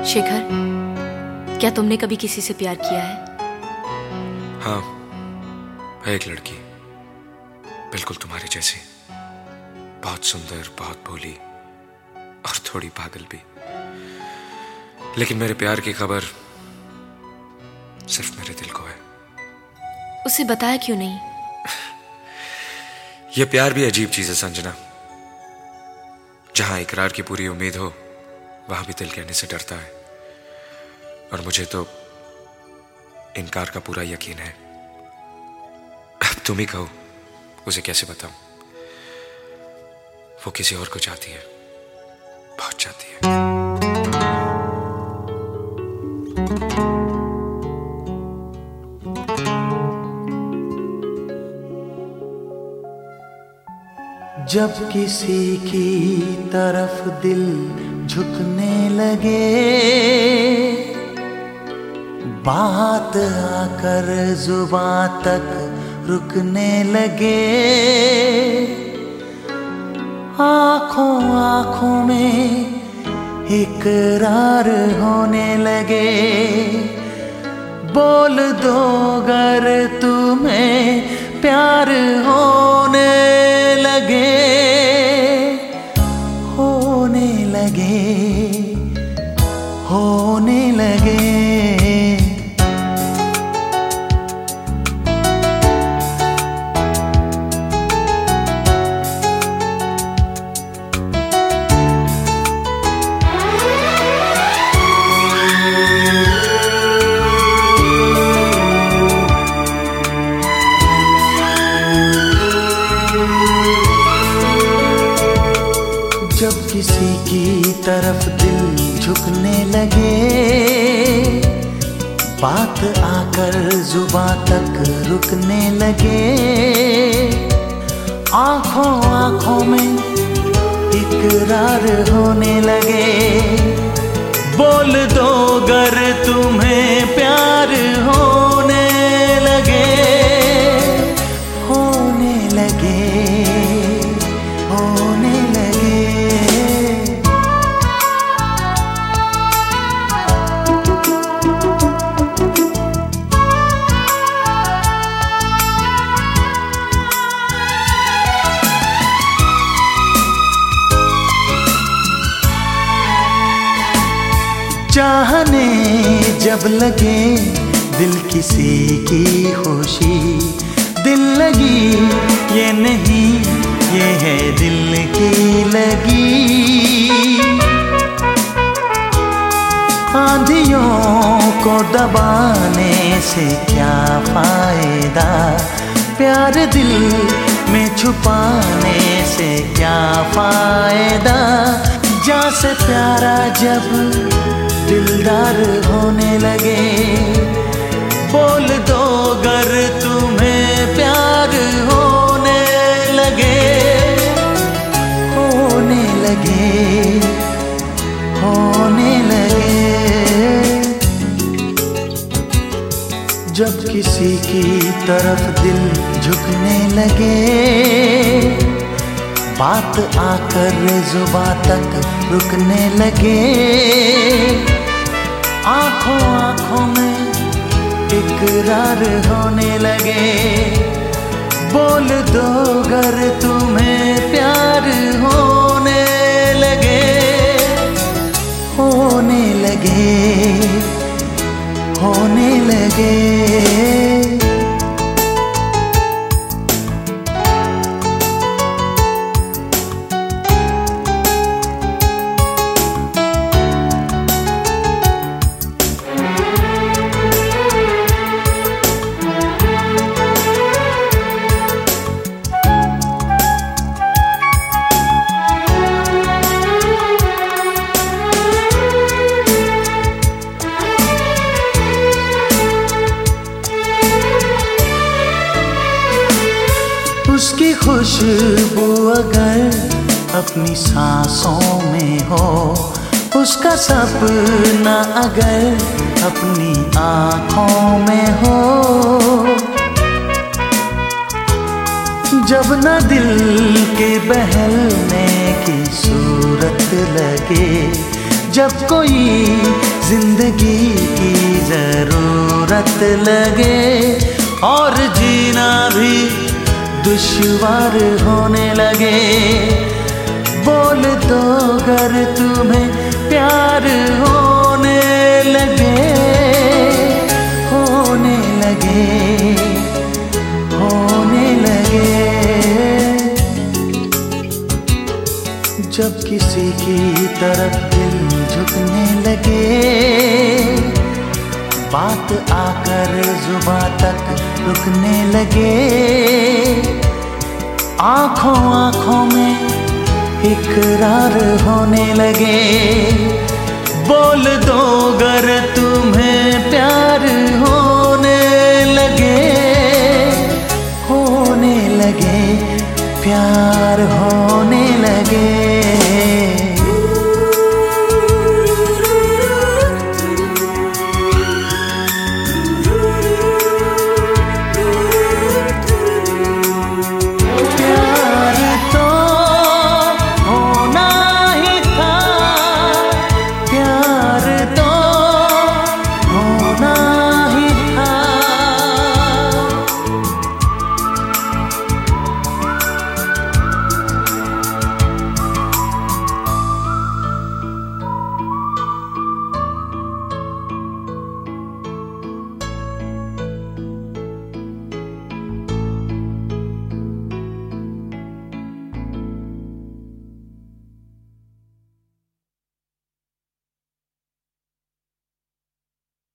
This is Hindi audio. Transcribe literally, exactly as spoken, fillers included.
शेखर, क्या तुमने कभी किसी से प्यार किया है? हाँ, है एक लड़की, बिल्कुल तुम्हारी जैसी, बहुत सुंदर, बहुत भोली और थोड़ी पागल भी। लेकिन मेरे प्यार की खबर सिर्फ मेरे दिल को है। उसे बताया क्यों नहीं? यह प्यार भी अजीब चीज है संजना। जहां इकरार की पूरी उम्मीद हो, वहां भी दिल कहने से डरता है। और मुझे तो इनकार का पूरा यकीन है। अब तुम ही कहो, उसे कैसे बताऊं? वो किसी और को चाहती है, बहुत चाहती है। जब किसी की तरफ दिल झुकने लगे, बात आकर जुबां तक रुकने लगे, आंखों आंखों में इकरार होने लगे, बोल दो अगर तुम्हें प्यार होने लगे, होने लगे, होने लगे। जब किसी की तरफ दिल झुकने लगे, बात आकर जुबां तक रुकने लगे, आंखों आंखों में इकरार होने लगे, बोल दो अगर तुम्हें प्यार होने लगे, होने लगे, होने लगे। चाहने जब लगे दिल किसी की खुशी, दिल लगी ये नहीं, ये है दिल की लगी। आंधियों को दबाने से क्या फायदा, प्यार दिल में छुपाने से क्या फायदा। जा से प्यारा जब दिलदार होने लगे, बोल दो अगर तुम्हें प्यार होने लगे, होने लगे, होने लगे। जब किसी की तरफ दिल झुकने लगे, बात आकर जुबां तक रुकने लगे, आंखों आंखों में इकरार होने लगे, बोल दो अगर तुम्हें प्यार होने लगे, होने लगे, होने लगे। उसकी खुशबू अगर अपनी सांसों में हो, उसका सपना अगर अपनी आँखों में हो, जब न दिल के बहलने की सूरत लगे, जब कोई जिंदगी की जरूरत लगे और जीना भी दुश्वार होने लगे। बोल दो अगर तुम्हें प्यार होने लगे, होने लगे, होने लगे। जब किसी की तरफ दिल झुकने लगे, बात आकर जुबां तक रुकने लगे, आंखों आंखों में इकरार होने लगे। बोल दो अगर तुम्हें प्यार होने लगे, होने लगे, प्यार होने लगे।